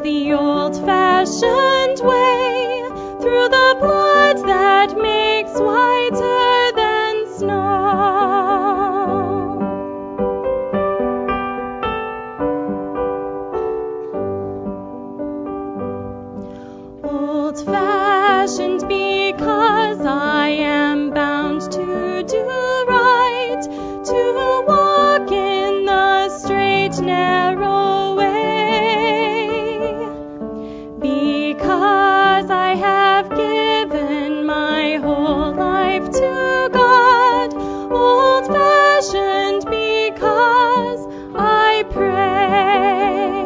the old-fashioned way, through the blood that makes whiter than snow. Old-fashioned because I am bound to do right, to walk in the straight, narrow way, because I have given my whole life to God. Old-fashioned because I pray.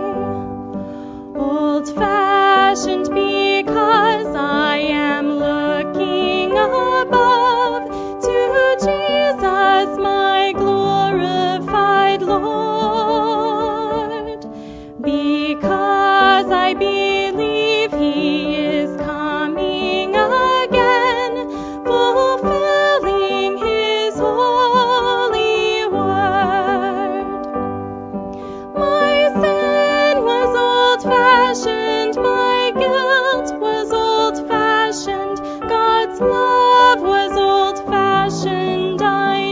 Old-fashioned because I am looking above to Jesus, my glorified Lord, because I believe He is coming again, fulfilling His holy word. My sin was old-fashioned, my guilt was old-fashioned, God's love was old-fashioned, I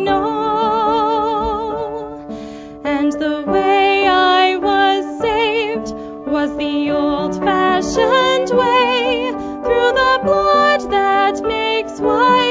know. And the way I was saved was the old-fashioned way, through the blood that makes white